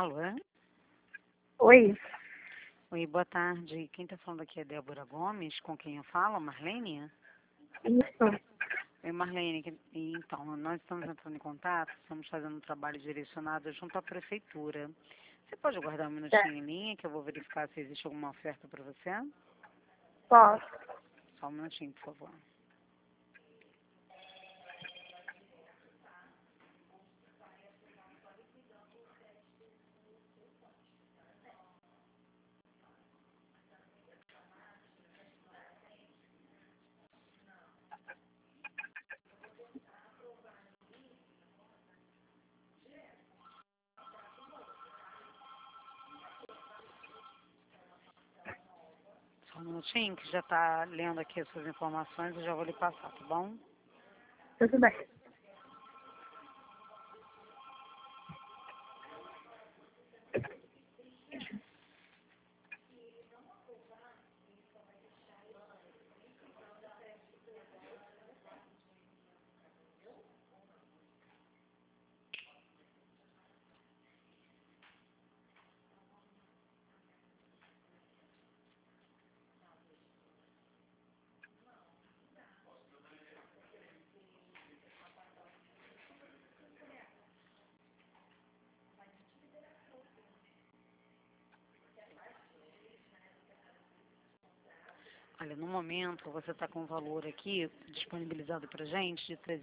Alô? Oi, Oi, boa tarde. Quem está falando aqui é Débora Gomes, com quem eu falo, Marlene? isso. Oi, Marlene. Então, nós estamos entrando em contato, estamos fazendo um trabalho direcionado junto à prefeitura. Você pode aguardar um minutinho em linha que eu vou verificar se existe alguma oferta para você? Posso. Só um minutinho, por favor. Só um minutinho que já está lendo aqui as suas informações e já vou lhe passar, tá bom? Tudo bem. Olha, no momento você está com um valor aqui disponibilizado para gente de R$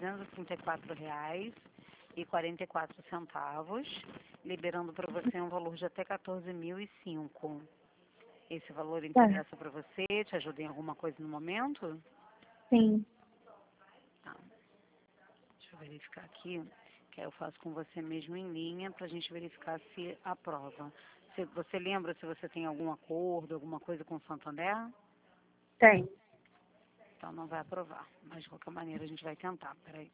334,44, liberando para você um valor de até 14.005. Esse valor Tá. interessa para você? Te ajuda em alguma coisa no momento? Sim, Tá. Deixa eu verificar aqui, que aí eu faço com você mesmo em linha para a gente verificar se aprova. Você lembra se você tem algum acordo, alguma coisa com o Santander? tem. Então não vai aprovar, mas de qualquer maneira a gente vai tentar. Peraí.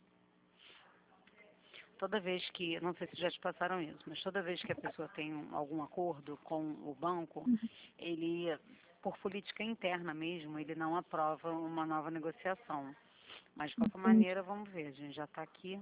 Toda vez que, não sei se já te passaram isso, mas toda vez que a pessoa tem algum acordo com o banco, ele, por política interna mesmo, ele não aprova uma nova negociação. Mas de qualquer maneira, vamos ver, a gente já está aqui.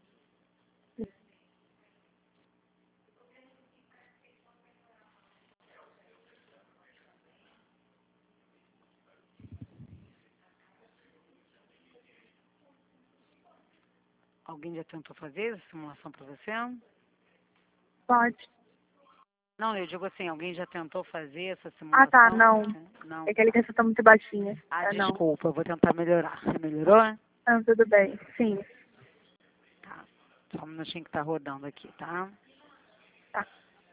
Alguém já tentou fazer essa simulação para você? Pode. Não, eu digo assim, alguém já tentou fazer essa Ah, tá, simulação? não. Não. É que a ligação tá muito baixinha. Ah, Não. desculpa, eu vou tentar melhorar. Melhorou? Não, tudo bem. Sim. Tá. Só um minutinho que tá rodando aqui, tá? Tá.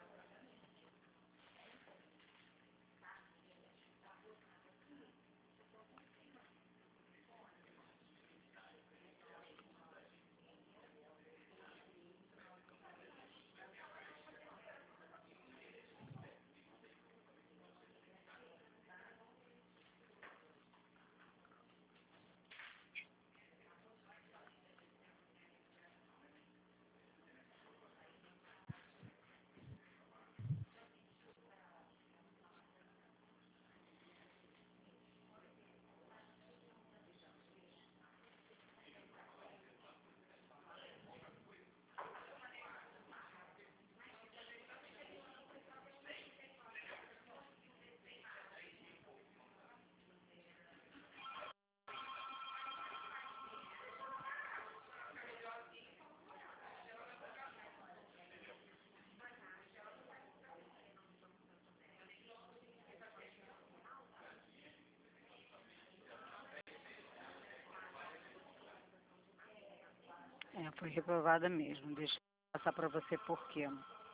Foi reprovada mesmo. Deixa eu passar para você por quê.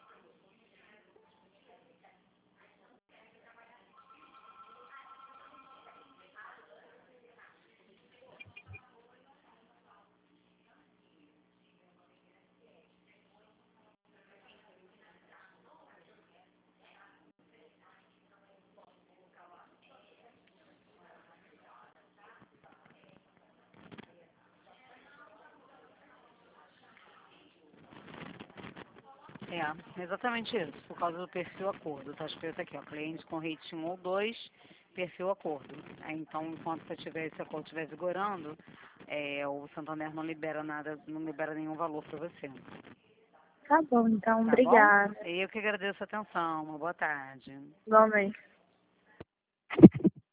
Exatamente isso, por causa do perfil acordo. Está escrito aqui, ó, cliente com rating 1 ou 2, perfil acordo. Então, enquanto você tiver esse acordo estiver vigorando, o Santander não libera nada, não libera nenhum valor para você. Tá bom, então. Tá Obrigada. bom? Eu que agradeço a atenção. Uma boa tarde. Igualmente.